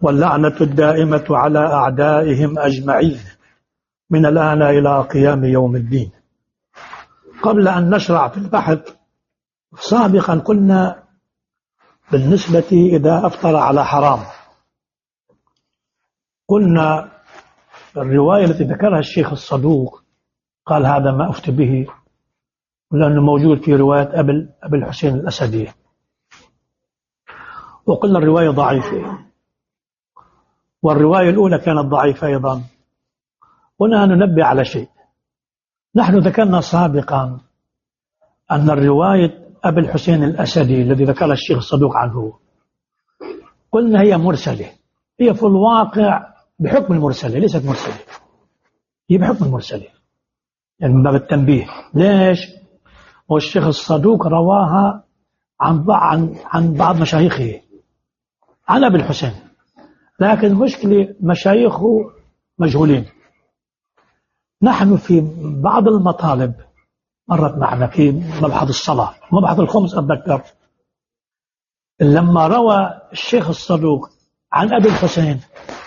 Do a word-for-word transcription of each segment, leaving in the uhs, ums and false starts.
واللعنة الدائمة على أعدائهم أجمعين من الآن إلى قيام يوم الدين. قبل أن نشرع في البحث سابقا قلنا بالنسبة إذا أفطر على حرام، قلنا الرواية التي ذكرها الشيخ الصدوق قال هذا ما أفتي به لأنه موجود في رواية أبي أبي الحسين الأسدي، وقلنا الرواية ضعيفة، والرواية الأولى كانت ضعيفة أيضا. هنا ننبه على شيء، نحن ذكرنا سابقا أن الرواية أبي الحسين الأسدي الذي ذكرها الشيخ الصدوق عنه قلنا هي مرسلة، هي في الواقع بحكم المرسلة، ليست مرسلة، هي بحكم المرسلة يعني من باب التنبيه. ليش؟ والشيخ الصدوق رواها عن عن عن بعض مشايخه عن أبي الحسين، لكن المشكلة مشايخه مجهولين. نحن في بعض المطالب مرت معنا في مبحث الصلاة، مبحث الخمس أتذكر، لما روى الشيخ الصدوق عن أبي الحسين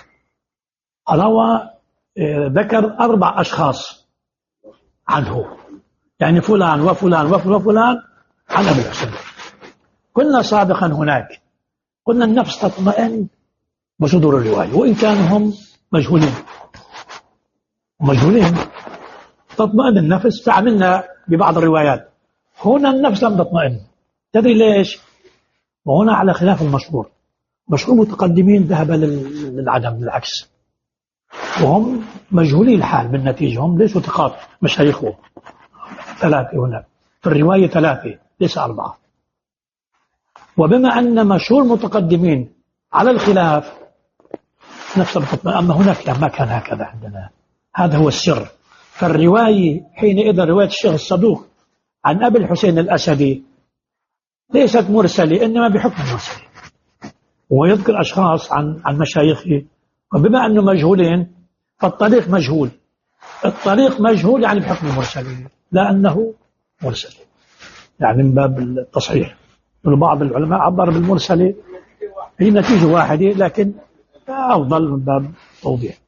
روى ذكر أربع أشخاص عنه، يعني فلان وفلان وفلان وفلان عن أبي الحسين. قلنا سابقا هناك، قلنا النفس تطمئن بصدور الرواية وإن كانوا هم مجهولين مجهولين تطمئن النفس. فعملنا ببعض الروايات، هنا النفس لم تطمئن. تدري ليش؟ وهنا على خلاف المشهور، مشهور متقدمين ذهب للعدم بالعكس، وهم مجهولي الحال بالنتيجة، هم ليسوا ثقات مشايخهم ثلاثة هنا في الرواية ثلاثة ليس أربعة. وبما أن مشهور متقدمين على الخلاف نفس بتطمئن، أما هناك لا، ما كان هكذا عندنا، هذا هو السر. فالرواية حينئذ رواية الشيخ الصدوق عن أبي الحسين الأسدي ليست مرسلة، إنما بحكم المرسل، ويذكر أشخاص عن عن مشايخه، وبما أنه مجهولين فالطريق مجهول، الطريق مجهول يعني بحكم المرسل لا أنه مرسل، يعني من باب التصحيح. بعض العلماء عبر بالمرسل هي نتيجة واحدة لكن أفضل من باب توضيح.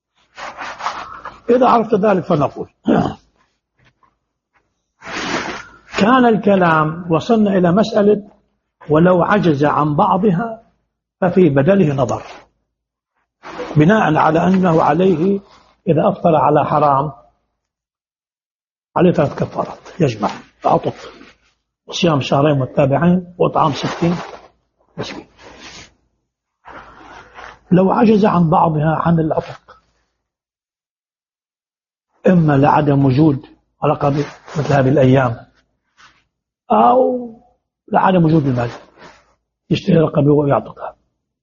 إذا عرفت ذلك فنقول كان الكلام وصلنا إلى مسألة ولو عجز عن بعضها ففي بدله نظر، بناء على أنه عليه إذا أفطر على حرام عليه ثلاث كفارات، يجمع تعطف وصيام شهرين متتابعين وإطعام ستين مسكين. لو عجز عن بعضها عن العتق، إما لعدم وجود رقبة مثل هذه الأيام أو لعدم وجود المال يشتري رقبة ويعتقها،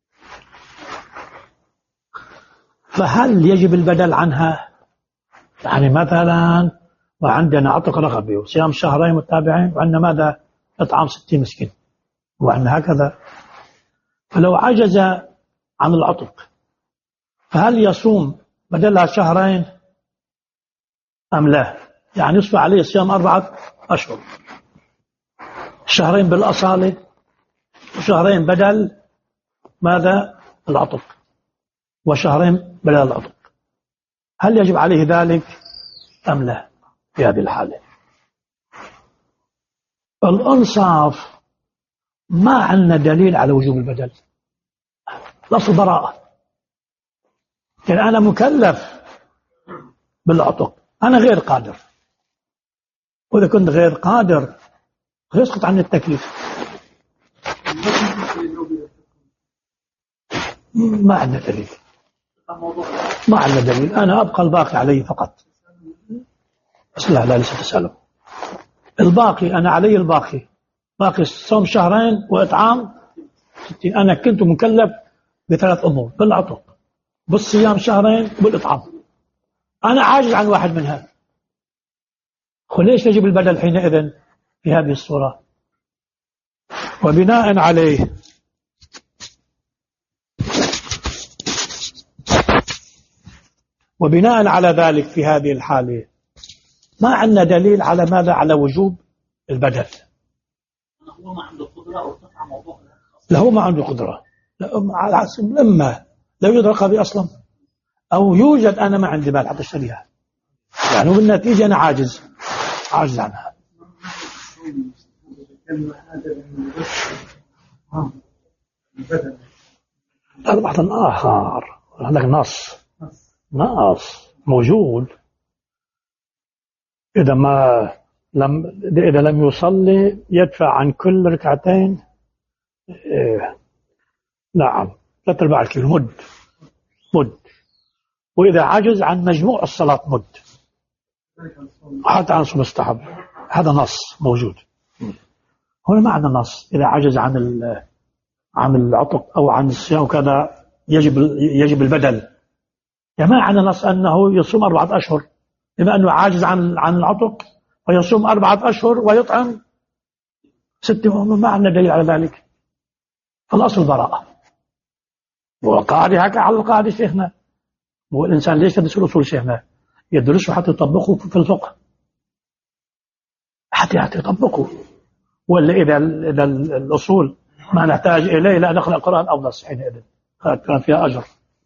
فهل يجب البدل عنها؟ يعني مثلا وعندنا عتق رقبة وصيام شهرين متتابعين وعندنا ماذا؟ إطعام ستين مسكين وعندنا هكذا، فلو عجز عن العتق فهل يصوم بدلها شهرين أم لا؟ يعني يصبح عليه صيام أربعة أشهر، شهرين بالأصالة وشهرين بدل ماذا؟ العتق، وشهرين بدل العتق. هل يجب عليه ذلك أم لا في هذه الحالة؟ الأنصاف ما عندنا دليل على وجوب البدل، لفظ براءة، يعني أنا مكلف بالعتق، أنا غير قادر، وإذا كنت غير قادر يسقط عن التكليف. ما عندنا دليل، ما عندنا دليل، أنا أبقى الباقي علي فقط. بس لا لا ليس تسأله، الباقي أنا علي الباقي، باقي صوم شهرين وإطعام ستين. أنا كنت مكلف بثلاث أمور، بالعتق بالصيام شهرين بالإطعام، أنا عاجز عن واحد منها، وليش يجب البدل حينئذ في هذه الصورة؟ وبناء عليه وبناء على ذلك في هذه الحالة ما عندنا دليل على ماذا؟ على وجوب البدل. هو ما عنده قدرة أو تفعل موضوع؟ لا هو ما عنده قدرة، لا على حسب، إما لا يوجد رقبة أصلا، أو يوجد أنا ما عندي مال حتى أشتريها، يعني وبالنتيجة أنا عاجز عاجز عنها. أربعة آخر هذا نص نص موجود. إذا ما لم إذا لم يصلي يدفع عن كل ركعتين إيه نعم ثلاثة أرباع الكيلو مد مد، وإذا عجز عن مجموع الصلاة مد، حتى عن مستحب. هذا نص موجود. هنا معنى نص إذا عجز عن عن العتق أو عن الصيام وكذا يجب يجب البدل. يعني ما معنى نص أنه يصوم أربعة أشهر، بما أنه عاجز عن عن العتق ويصوم أربعة أشهر ويطعم ستة. ما معنى دليل على ذلك؟ فالأصل براءة، والقاعدة هكذا على القاعدة شيخنا. والإنسان ليش يدرس الأصول شيخنا؟ يدرسه حتى يطبقه في الفقه، حتى يطبقه. ولا إذا إذا الأصول ما نحتاج إليه لا نقرأ القرآن أو نص حينئذ كان فيها أجر.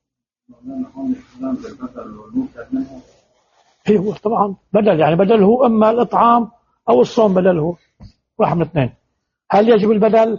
هي هو طبعا بدل، يعني بدله إما الإطعام أو الصوم بدله، واحد من اثنين. هل يجب البدل؟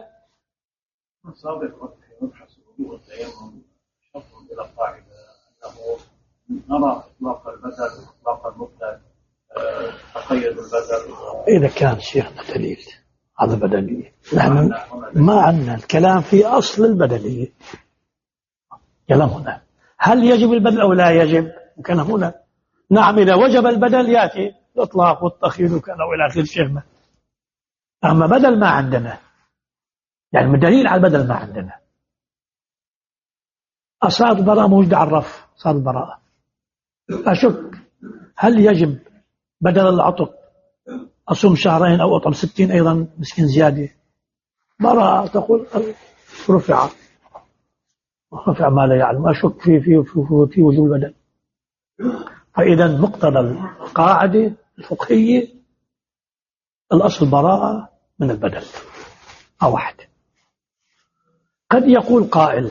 إلى القاعدة أنه نرى إطلاق البدل إطلاق المبدل، تقيد البدل. إذا كان شيخنا دليل على البدلية، نحن ما عندنا الكلام في أصل البدلية. كلام هنا هل يجب البدل أو لا يجب؟ كلام هنا نعم إذا وجب البدل يأتي الإطلاق والتخيير وكذا وإلى آخر شيخنا. أما بدل ما عندنا، يعني من دليل على البدل ما عندنا. أصاب البراءة موجودة على الرف، صار البراءة. أشك هل يجب بدل العتق أصوم شهرين أو أطعم ستين أيضا مسكين زيادة؟ براءة تقول رفع رفع ما لا يعلم. أشك في في في, في وجود البدل. فإذا مقتضى القاعدة الفقهية الأصل براءة من البدل. أو واحد. قد يقول قائل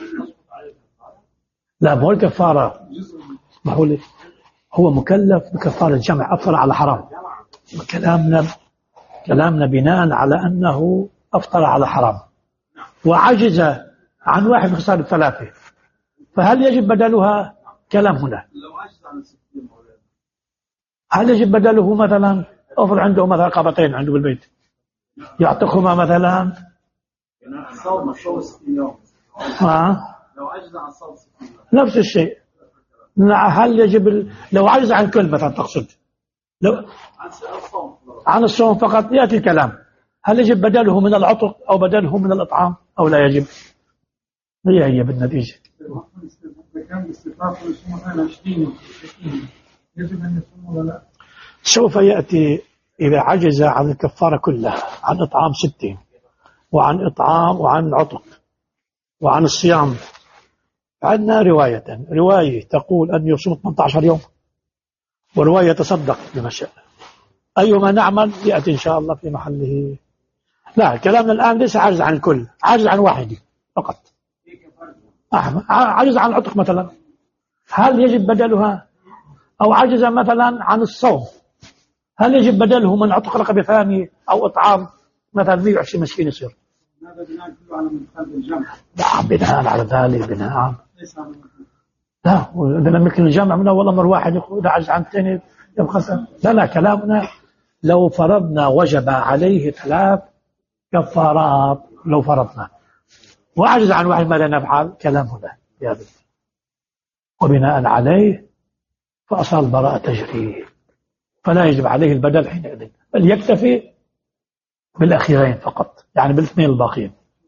لا، مو الكفارة، اسمحوا لي، هو مكلف بكفارة الجمع، أفطر على حرام. كلامنا كلامنا بناء على أنه أفطر على حرام وعجز عن واحد من خصال الثلاثة، فهل يجب بدلها؟ كلام هنا هل يجب بدله؟ مثلا أفر عنده مثلا رقبتين عنده بالبيت، يعتقهما مثلا آه. لو عجز عن صوم نفس الشيء. هل يجب ال... لو عجز عن كل مثلا تقصد لو عن الصوم فقط يأتي الكلام هل يجب بدله من العتق أو بدله من الإطعام أو لا يجب؟ هي هي بالنتيجة. سوف يأتي إذا عجز عن الكفارة كلها، عن إطعام ستين وعن إطعام وعن عتق وعن الصيام. عندنا رواية رواية تقول أن يصوم ثمانية عشر يوم، ورواية تصدق بما شاء. أيما نعمل يأتي إن شاء الله في محله. لا، كلامنا الآن ليس عاجز عن الكل، عاجز عن واحد فقط. عاجز عن العتق مثلا، هل يجب بدلها؟ أو عجز مثلا عن الصوم، هل يجب بدله من عتق رقبة ثاني أو إطعام مثلا مئة وعشرين مسكين يصير؟ هذا بناء كله على منقل الجمع. لا، بناء على ذلك بناء لا، إذا لم يكن الجمع من أول أمر واحد إذا عجز عن الثاني يبقى. لا لا، كلامنا لو فرضنا وجب عليه ثلاث كفارات، لو فرضنا وعجز عن واحد ماذا نفعل؟ كلامنا يا بنت. وبناء عليه فأصل البراءة تجري، فلا يجب عليه البدل حينئذ، بل يكتفي بالأخيرين فقط، يعني بالاثنين الباقين.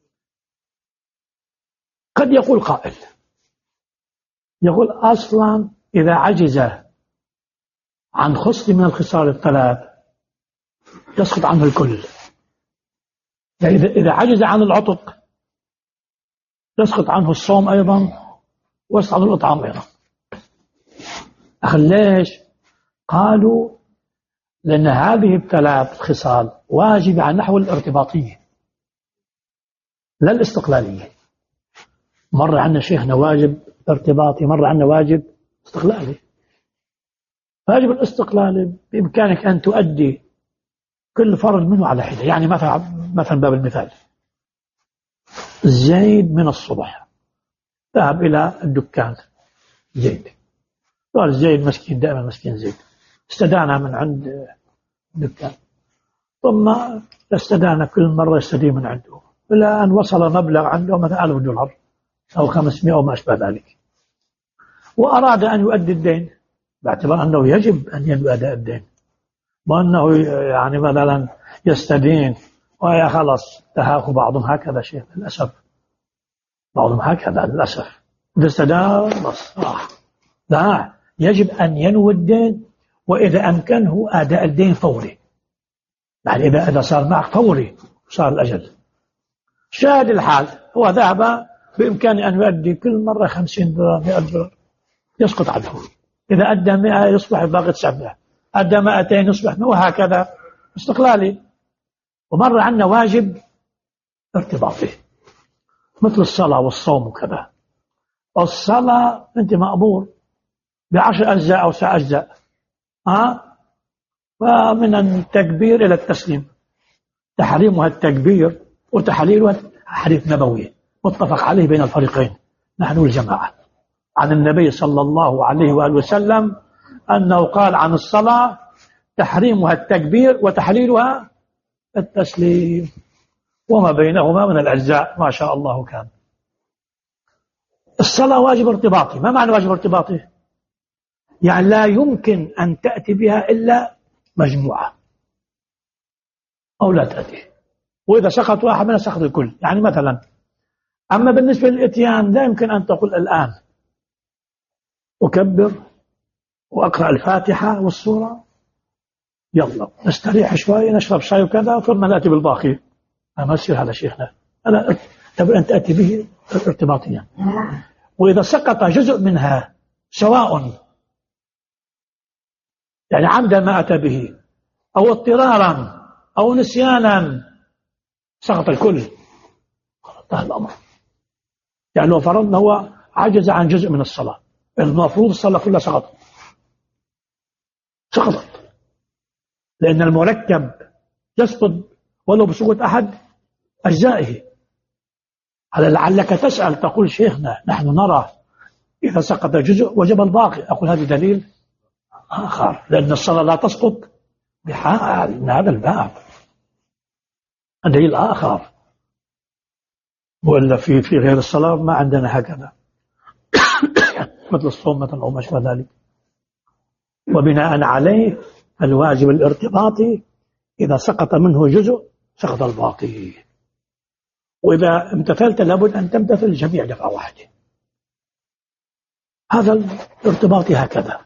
قد يقول قائل يقول أصلا إذا عجز عن خصل من الخصال الثلاث يسقط عنه الكل. يعني إذا عجز عن العتق يسقط عنه الصوم أيضا ويسقط عنه الإطعام أيضا. أخي ليش؟ قالوا لأن هذه الثلاث خصال واجبة على نحو الارتباطية لا الاستقلالية. مر عنا شيخنا واجب ارتباطي، مر عنا واجب استقلالي. واجب الاستقلالي بإمكانك أن تؤدي كل فرض منه على حدة. يعني مثلا مثلا باب المثال، زيد من الصبح ذهب إلى الدكان، زيد قال زيد مسكين، دائما مسكين زيد، استدانا من عند الدكان، ثم استدانا كل مرة يستدين من عنده إلى أن وصل مبلغ عنده مثلا ألف دولار أو خمسمائة أو ما أشبه ذلك، وأراد أن يؤدي الدين باعتبار أنه يجب أن ينوي أداء الدين، وأنه يعني مثلا يستدين ويا خلص تهاكوا بعضهم هكذا. شيء للأسف بعضهم هكذا للأسف، إذا استدان بس آه. لا، يجب أن ينوي الدين، وإذا أمكنه أداء الدين فوري، يعني إذا إذا صار معك فوري صار الأجل. شاهد الحال، هو ذهب بإمكانه أن يؤدي كل مرة خمسين دولار مئة دولار يسقط عنه، إذا أدى مئة يصبح باقي تسعمائة، أدى مئتين يصبح مئة، وهكذا استقلالي. ومر عنا واجب ارتباطي مثل الصلاة والصوم وكذا. الصلاة أنت مأمور بعشر أجزاء أو سبع أجزاء، ها، ومن التكبير إلى التسليم، تحريمها التكبير وتحليلها حديث نبوي متفق عليه بين الفريقين نحن الجماعة عن النبي صلى الله عليه وآله وسلم أنه قال عن الصلاة تحريمها التكبير وتحليلها التسليم، وما بينهما من الأجزاء ما شاء الله كان. الصلاة واجب ارتباطي. ما معنى واجب ارتباطي؟ يعني لا يمكن أن تأتي بها إلا مجموعة أو لا تأتي، وإذا سقط واحد منها سقط الكل. يعني مثلا أما بالنسبة للإتيان لا يمكن أن تقول الآن أكبر وأقرأ الفاتحة والسورة يلا نستريح شوي نشرب شاي وكذا ثم نأتي بالباقي. ما يصير هذا شيخنا، أنا تبغى أن تأتي به ارتباطيا. وإذا سقط جزء منها سواء يعني عمدا ما أتى به أو اضطرارا أو نسيانا سقط الكل، انتهى الأمر. يعني لو فرضنا هو عجز عن جزء من الصلاة، المفروض الصلاة كلها سقطت سقطت لأن المركب يسقط ولو بسقوط أحد أجزائه. على لعلك تسأل تقول شيخنا نحن نرى إذا سقط جزء وجب الباقي. أقول هذا دليل آخر، لأن الصلاة لا تسقط بحال من هذا الباب، دليل آخر. وإلا في في غير الصلاة ما عندنا هكذا مثل الصوم مثلا أو ما شابه ذلك. وبناء عليه الواجب الارتباطي إذا سقط منه جزء سقط الباقي، وإذا امتثلت لابد أن تمتثل الجميع دفعة واحدة. هذا الارتباطي هكذا.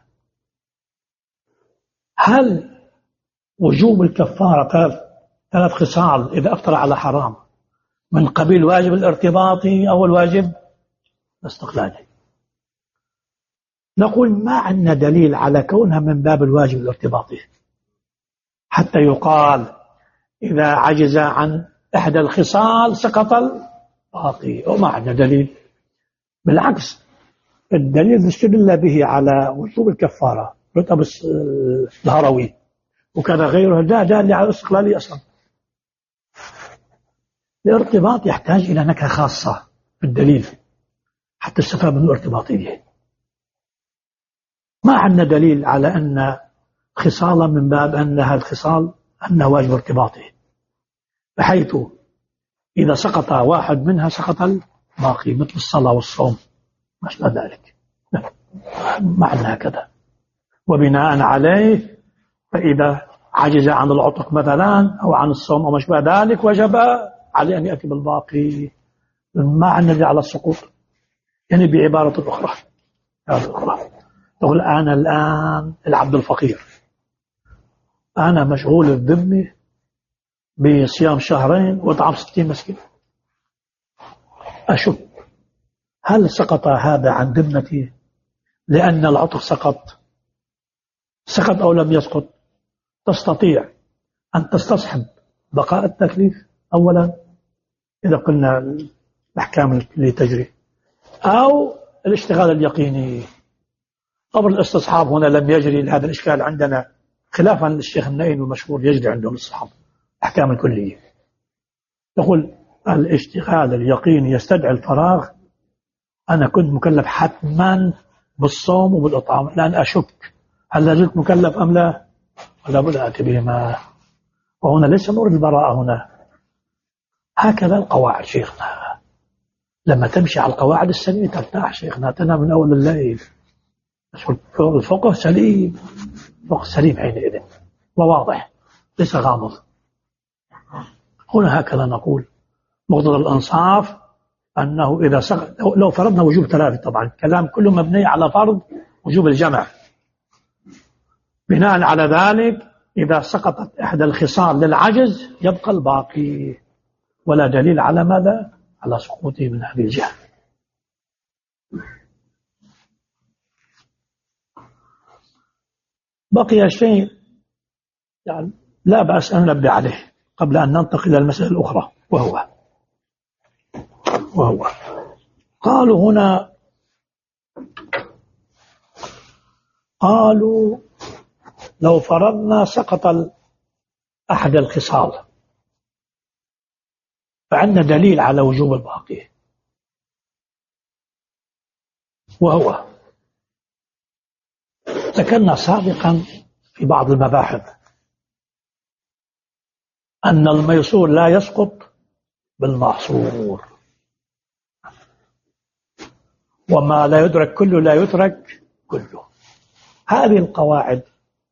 هل وجوب الكفارة ثلاث ثلاث خصال إذا أفطر على حرام من قبيل واجب الارتباطي أو الواجب الاستقلالي؟ نقول ما عندنا دليل على كونها من باب الواجب الارتباطي حتى يقال إذا عجز عن إحدى الخصال سقط الباقي، وما عندنا دليل. بالعكس الدليل استدل به على وجوب الكفارة رتب الهروي وكذا غيره لا دال على الاستقلالية أصلا. الارتباط يحتاج إلى نكهة خاصة في الدليل حتى استفاد من الارتباطية. ما عندنا دليل على أن خصالا من باب أنها الخصال أنها واجب ارتباطي بحيث إذا سقط واحد منها سقط الباقي مثل الصلاة والصوم ما شابه ذلك. ما عندنا هكذا. وبناء عليه فإذا عجز عن العتق مثلا أو عن الصوم أو ما شابه ذلك وجب عليه أن يأتي بالباقي. ما عندنا على السقوط. يعني بعبارة أخرى أخرى تقول أنا الآن العبد الفقير، أنا مشغول الذمة بصيام شهرين وطعام ستين مسكين، أشك هل سقط هذا عن ذمتي لأن العتق سقط سقط أو لم يسقط؟ تستطيع أن تستصحب بقاء التكليف أولا إذا قلنا الأحكام اللي تجري، أو الاشتغال اليقيني. أمر الاستصحاب هنا لم يجري لهذا الإشكال عندنا، خلافا للشيخ النائن المشهور يجري عندهم الصحاب أحكام الكلية. يقول الاشتغال اليقيني يستدعي الفراغ. أنا كنت مكلف حتما بالصوم وبالإطعام، الآن أشك هل لازلت مكلف أم لا، ولا بد أتي بهما. وهنا ليس نور البراءة هنا. هكذا القواعد شيخنا، لما تمشي على القواعد السليمة ترتاح شيخنا، تنام من أول الليل. الفقه سليم، الفقه سليم حينئذ وواضح ليس غامض. هنا هكذا نقول مقتضى الإنصاف أنه إذا سقط، لو فرضنا وجوب ثلاثة، طبعا الكلام كله مبني على فرض وجوب الجمع. بناء على ذلك إذا سقطت إحدى الخصال للعجز يبقى الباقي، ولا دليل على ماذا؟ على سقوطه من هذه الجهة. بقي شيء يعني لا بأس أن نبدأ عليه قبل أن ننتقل إلى المسألة الأخرى، وهو وهو قالوا هنا قالوا لو فرضنا سقط أحد الخصال فعندنا دليل على وجوب الباقي، وهو ذكرنا سابقا في بعض المباحث أن الميسور لا يسقط بالمحصور، وما لا يدرك كله لا يترك كله. هذه القواعد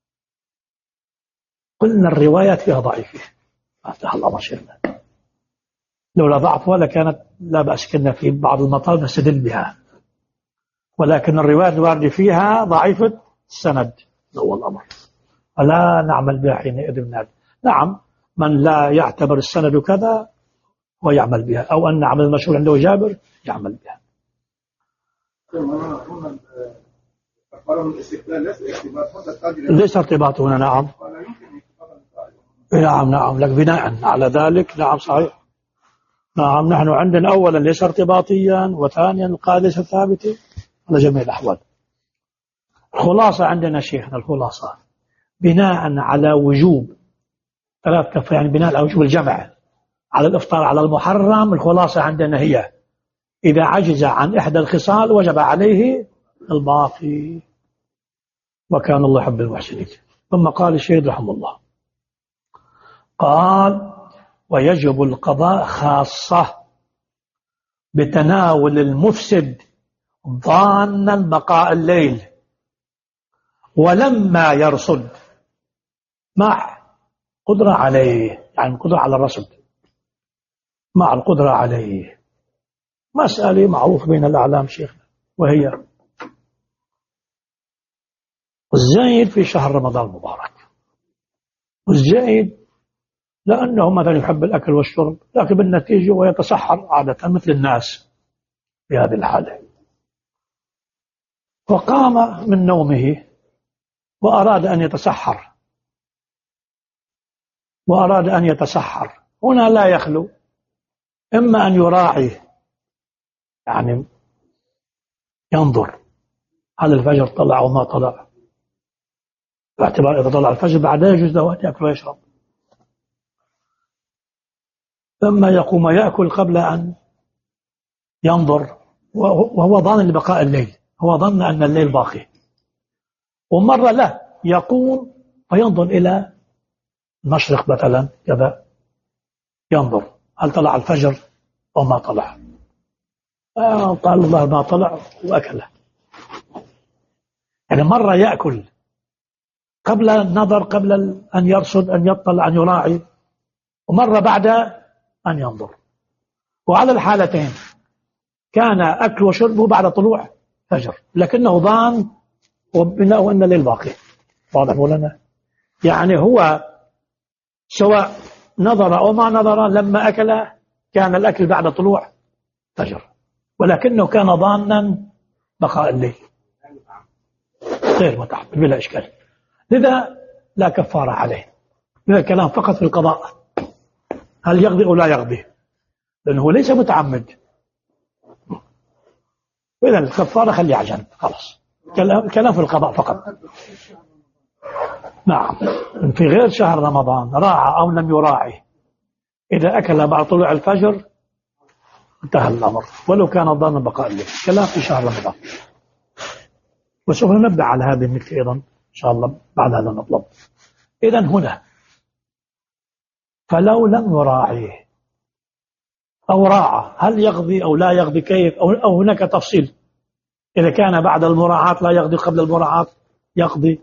قلنا الروايات فيها ضعيفة، هذا الأمر شيخنا، لولا ضعفها لكانت لا بأس كنا في بعض المطالب نستدل بها، ولكن الروايات الواردة فيها ضعيفة السند هو الأمر، فلا نعمل بها حينئذ. نعم من لا يعتبر السند كذا ويعمل بها، أو أن نعمل المشهور عنده جابر يعمل بها. ليس ارتباط هنا. نعم نعم نعم لك بناء على ذلك. نعم صحيح. نعم نحن عندنا أولا ليس ارتباطيا، وثانيا القاعدة ليس ثابتة على جميع الأحوال. الخلاصة عندنا شيخنا، الخلاصة بناء على وجوب ثلاث كفة، يعني بناء على وجوب الجمع على الإفطار على المحرم. الخلاصة عندنا هي إذا عجز عن إحدى الخصال وجب عليه الباقي، وكان الله يحب المحسنين. ثم قال الشيخ رحمه الله، قال ويجب القضاء خاصة بتناول المفسد ظانا بقاء الليل ولما يرصد مع قدرة عليه، يعني قدرة على الرصد مع القدرة عليه. مسألة معروفة بين الأعلام شيخنا، وهي الزايد في شهر رمضان المبارك، والزايد لأنه مثلا يحب الأكل والشرب، لكن بالنتيجة ويتسحر عادة مثل الناس في هذه الحالة، وقام من نومه وأراد أن يتسحر وأراد أن يتسحر هنا لا يخلو إما أن يراعي، يعني ينظر هل الفجر طلع أو ما طلع، باعتبار إذا طلع الفجر بعد يجوز له أن يأكل ويشرب، ثم يقوم يأكل قبل أن ينظر، وهو ظان لبقاء الليل، هو ظن أن الليل باقي. ومرة لا يقوم فينظر إلى المشرق مثلا كذا، ينظر هل طلع الفجر أو ما طلع، آه قال الله ما طلع وأكله. يعني مرة يأكل قبل النظر، قبل أن يرصد أن يطلع أن يراعي، ومرة بعد أن ينظر. وعلى الحالتين كان أكل وشربه بعد طلوع فجر، لكنه ظان وبناء أن الليل باقي. واضح مولانا؟ يعني هو سواء نظر أو ما نظر لما أكل كان الأكل بعد طلوع فجر، ولكنه كان ظانا بقاء الليل غير متعمد بلا إشكال، لذا لا كفارة عليه. لذا الكلام فقط في القضاء، هل يقضي أو لا يقضي، لأنه ليس متعمد. وإذا الكفارة خليها على جنب خلاص، كلام في القضاء فقط. نعم. في غير شهر رمضان راعى أو لم يراعي، إذا أكل بعد طلوع الفجر انتهى الأمر ولو كان ظانا بقاء الليل، كلام في شهر رمضان. وسوف ننبه على هذه النكتة أيضا إن شاء الله بعد هذا المطلب. إذن هنا فلو لم يراعيه أو راعى هل يقضي أو لا يقضي كيف، أو, أو هناك تفصيل، إذا كان بعد المراعاة لا يقضي قبل المراعاة يقضي.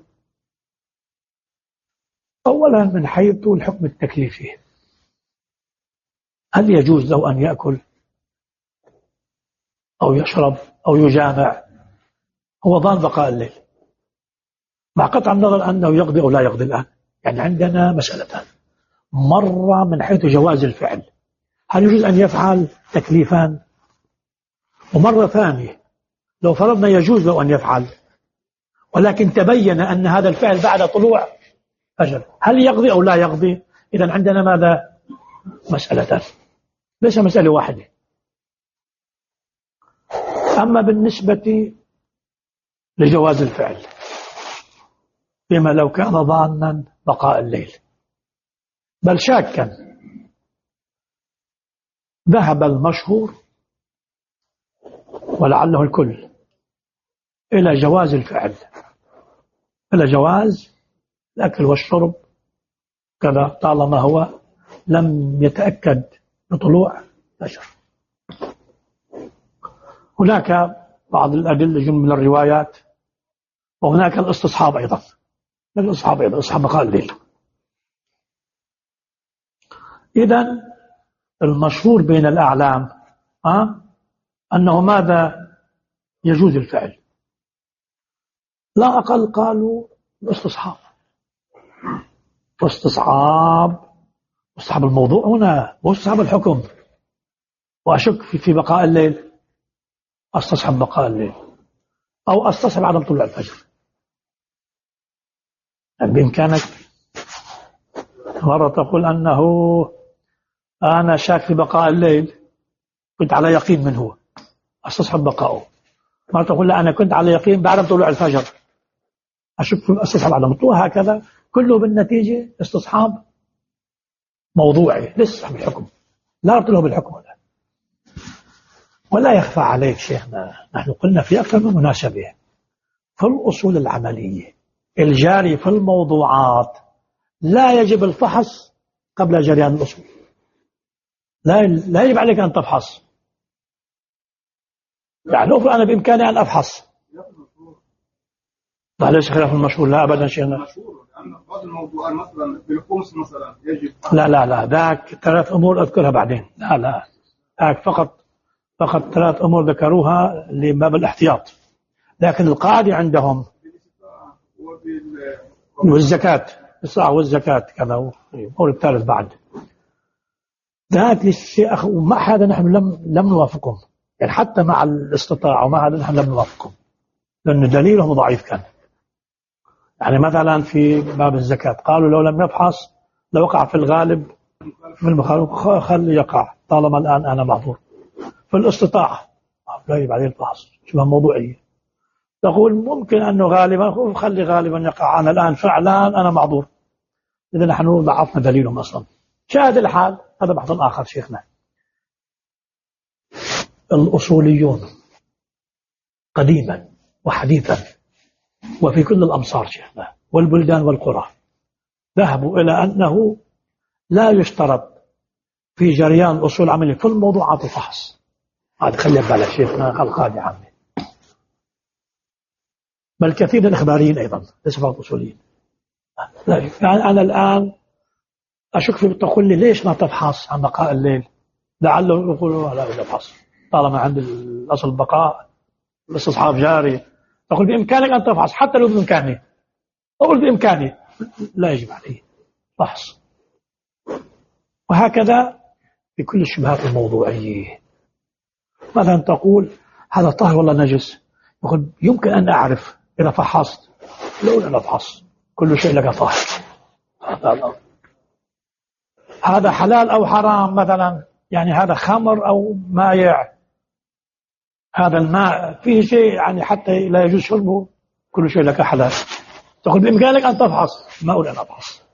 أولا من حيث الحكم التكليفي، هل يجوز له أن يأكل أو يشرب أو يجامع هو ظان بقاء الليل، مع قطع النظر أنه يقضي أو لا يقضي الآن؟ يعني عندنا مسألتان، مرة من حيث جواز الفعل، هل يجوز أن يفعل تكليفان؟ ومرة ثانية لو فرضنا يجوز له أن يفعل ولكن تبين أن هذا الفعل بعد طلوع فجر، هل يقضي أو لا يقضي؟ إذن عندنا ماذا؟ مسألتان، ليس مسألة واحدة. أما بالنسبة لجواز الفعل بما لو كان ظانا بقاء الليل بل شاكا، ذهب المشهور ولعله الكل إلى جواز الفعل، إلى جواز الأكل والشرب كذا طالما هو لم يتأكد بطلوع فجر. هناك بعض الأدلة من الروايات، وهناك الاستصحاب أيضا، الاستصحاب أيضا استصحاب بقاء الليل. إذن المشهور بين الأعلام أه؟ أنه ماذا؟ يجوز الفعل، لا أقل قالوا الاستصحاب، واستصحاب استصحاب الموضوع هنا واستصحاب الحكم، وأشك في, في بقاء الليل، استصحب بقاء الليل أو استصحب عدم طلوع الفجر. يعني بإمكانك مرة تقول أنه أنا شاك في بقاء الليل كنت على يقين من هو استصحب بقاؤه، مرة تقول لا أنا كنت على يقين بعدم طلوع الفجر أشك في استصحب عدم طلوع، هكذا كله بالنتيجة استصحاب موضوعي لسه بالحكم، لا ارتله بالحكم ولا. ولا يخفى عليك شيخنا نحن قلنا في أكثر من مناسبة في الأصول العملية الجاري في الموضوعات لا يجب الفحص قبل جريان الأصول، لا لا يجب عليك أن تفحص. يعني لو أنا بإمكاني أن أفحص، لا ليس خلاف المشهور، لا أبدا شيخنا. بعض الموضوعات مثلا بالخمس مثلا يجب، لا لا لا ذاك ثلاث أمور أذكرها بعدين، لا لا ذاك فقط فقط ثلاث أمور ذكروها لباب الاحتياط، لكن القاعدة عندهم والزكاة الصاع والزكاة كذا والأمور الثالث بعد ذاك للشيء. ومع هذا نحن لم لم نوافقهم، يعني حتى مع الاستطاعة ومع هذا نحن لم نوافقهم لأن دليلهم ضعيف كان. يعني مثلا في باب الزكاة قالوا لو لم يفحص لوقع في الغالب في المخالف، خلي يقع طالما الآن أنا معذور. في الاستطاعة لا يجب عليه الفحص، شبه موضوعية، تقول ممكن أنه غالبا خلي غالبا يقع، أنا الآن فعلا أنا معذور، إذا نحن ضعفنا دليلهم أصلا. شاهد الحال هذا بحث آخر شيخنا. الأصوليون قديما وحديثا وفي كل الأمصار شيخنا والبلدان والقرى ذهبوا إلى أنه لا يشترط في جريان الأصول العملية في الموضوعات الفحص. هذا خلي بالك شيخنا القاضي عامة، بل كثير من الإخباريين أيضا ليس فقط أصوليين. يعني أنا الآن أشك في تقول لي ليش ما تفحص عن بقاء الليل؟ لعله يقولوا لا لا تفحص طالما عند الأصل البقاء الاستصحاب جاري، تقول بإمكانك أن تفحص حتى لو بإمكاني، أقول بإمكاني لا يجب عليه فحص. وهكذا في كل الشبهات الموضوعية، مثلا تقول هذا طاهر ولا نجس، يقول يمكن أن أعرف إذا فحصت، لا لا أفحص كل شيء لك طاهر. هذا حلال أو حرام مثلا، يعني هذا خمر أو مائع، هذا الماء فيه شيء يعني حتى لا يجوز شربه، كل شيء لك حلال، تقول بإمكانك أن تفحص، ما أقول أن أفحص.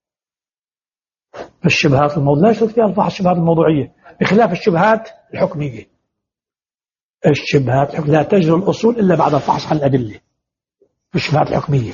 الشبهات الموضوع لا يشترط فيها الفحص الشبهات الموضوعية، بخلاف الشبهات الحكمية. الشبهات لا تجري الأصول إلا بعد الفحص عن الأدلة في الشبهات الحكمية.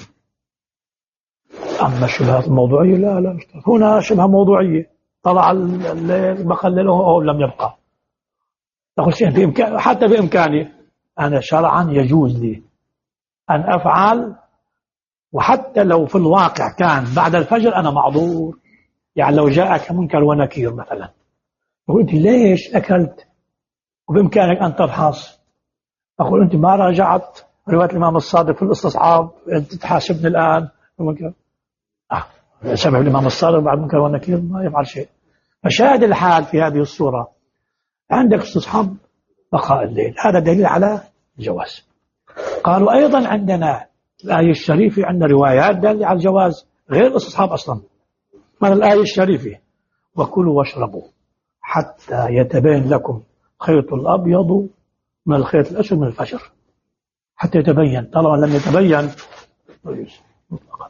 أما الشبهات الموضوعية لا لا يشترط. هنا شبهة موضوعية، طلع الليل بقلله أو لم يبقى، تقول شيء بإمكان، حتى بإمكاني أنا شرعا يجوز لي أن أفعل، وحتى لو في الواقع كان بعد الفجر أنا معذور. يعني لو جاءك منكر ونكير مثلا، قلت ليش أكلت وبإمكانك أن تفحص، أقول أنت ما راجعت رواية الإمام الصادق في الاستصحاب، أنت تحاسبني الآن منكر. آه. سبب الإمام الصادق بعد منكر ونكير ما يفعل شيء. فشاهد الحال في هذه الصورة عندك استصحاب بقاء الليل، هذا دليل على الجواز. قالوا أيضا عندنا الآية الشريفة، عندنا روايات دالة على الجواز غير الاستصحاب أصلا. من الآية الشريفة وكلوا واشربوا حتى يتبين لكم خيط الأبيض من الخيط الأسود من الفجر، حتى يتبين، طالما لم يتبين مطلقا.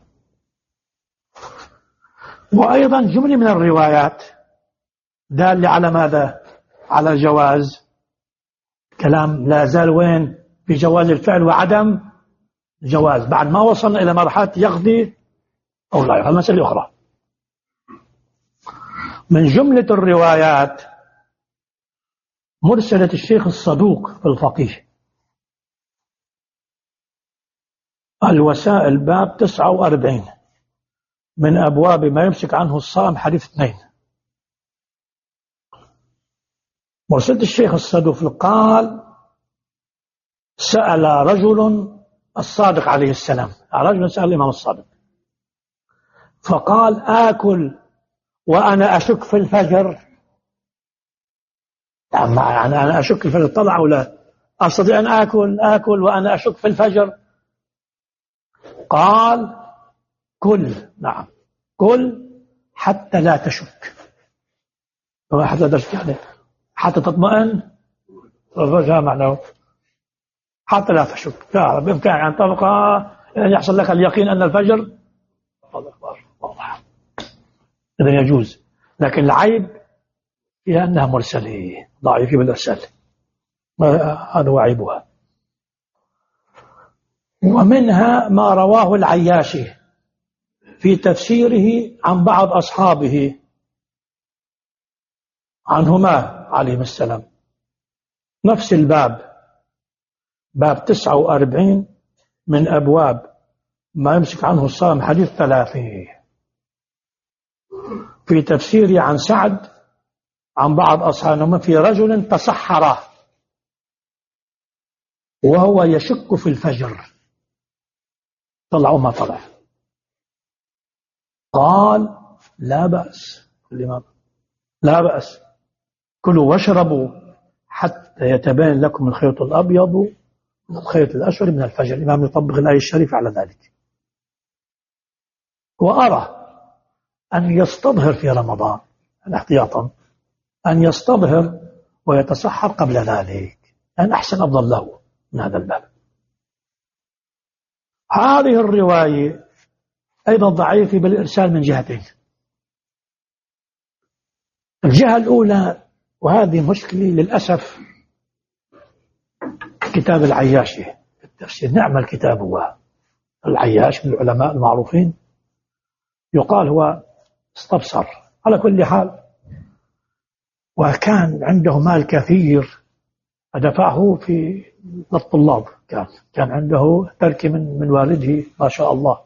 وأيضا جملة من الروايات دالة على ماذا؟ على الجواز. كلام لا زال وين؟ في جواز الفعل وعدم جواز، بعد ما وصلنا إلى مرحلة يقضي أو لا يقضي. مسألة أخرى من جملة الروايات مرسلة الشيخ الصدوق في الفقيه، الوسائل باب تسعة وأربعين من أبواب ما يمسك عنه الصائم حديث اثنين. مرسلة الشيخ الصدوق قال سأل رجل الصادق عليه السلام، رجل سأل الإمام الصادق فقال آكل وأنا أشك في الفجر. يعني أنا أشك في الفجر طلع ولا أستطيع أن آكل آكل وأنا أشك في الفجر؟ قال كل، نعم كل حتى لا تشك. حتى لا تشك يعني حتى تطمئن، رجاء معناه حتى لا تشك، بإمكانك أن تبقى أن يحصل لك اليقين أن الفجر واضح، إذا يجوز. لكن العيب هي أنها مرسلة ضعيفة بالإرسال، هذا هو عيبها. ومنها ما رواه العياشي في تفسيره عن بعض أصحابه عنهما عليهم السلام، نفس الباب، باب تسعة وأربعين من أبواب ما يمسك عنه الصائم حديث ثلاثة، في تفسيره عن سعد عن بعض أصحابه في رجل تصحر وهو يشك في الفجر، طلع وما طلع، قال لا بأس الإمام لا بأس كلوا واشربوا حتى يتبين لكم الخيط الأبيض من الخيط الأسود من الفجر. الإمام يطبق الآية الشريفة على ذلك. وأرى أن يستظهر في رمضان احتياطا، أن يستظهر ويتصحر قبل ذلك، أن أحسن أفضل له من هذا الباب. هذه الرواية أيضا ضعيفة بالإرسال من جهتين. الجهة الأولى، وهذه مشكلة للأسف، كتاب العياشي التفسير، نعم الكتاب هو العياش من العلماء المعروفين، يقال هو استبصر على كل حال، وكان عنده مال كثير دفعه في للطلاب، كان كان عنده تركة من من والده ما شاء الله.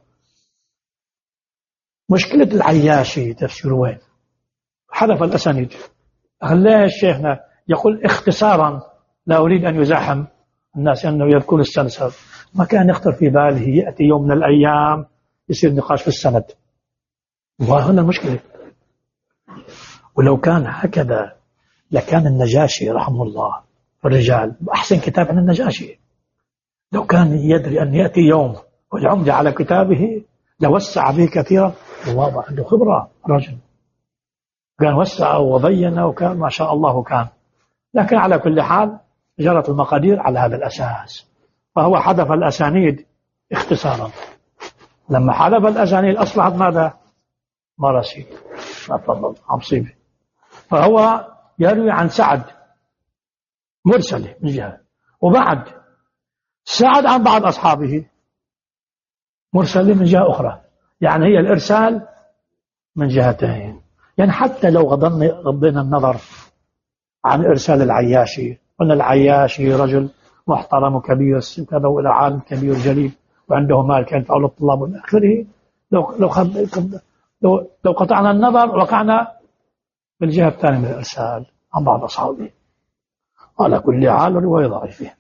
مشكلة العياشي تفسير وين؟ حذف الأسانيد. ليش شيخنا يقول اختصارا، لا أريد أن يزاحم الناس أنه يذكر السلسل، ما كان يخطر في باله يأتي يوم من الأيام يصير نقاش في السند، وهنا المشكلة. ولو كان هكذا لكان النجاشي رحمه الله الرجال أحسن كتاب عن النجاشي. لو كان يدري أن يأتي يوم والعمدة على كتابه لوسع به كثيرا، واضح عنده خبرة رجل، كان وسع وبين وكان ما شاء الله كان. لكن على كل حال جرت المقادير على هذا الأساس، فهو حذف الأسانيد اختصارا. لما حذف الأسانيد أصبحت ماذا؟ مراسيل. تفضل عمصيبي. فهو يروي عن سعد مرسله من جهة، وبعد سعد عن بعض أصحابه مرسله من جهة أخرى، يعني هي الإرسال من جهتين. يعني حتى لو غضنا النظر عن إرسال العياشي، قلنا العياشي رجل محترم كبير كذا وإلى عالم كبير جليل وعنده مال كان يدفع للطلاب والى آخره، لو لو لو لو قطعنا النظر وقعنا في الجهة الثانية من الإرسال عن بعض أصحابه. على كل حال رواية ضعيفة.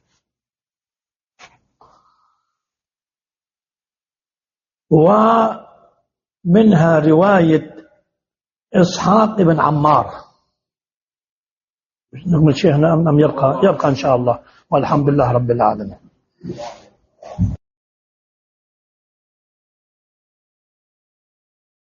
ومنها رواية إسحاق بن عمار. نقول شيخنا أم يبقى يبقى إن شاء الله، والحمد لله رب العالمين.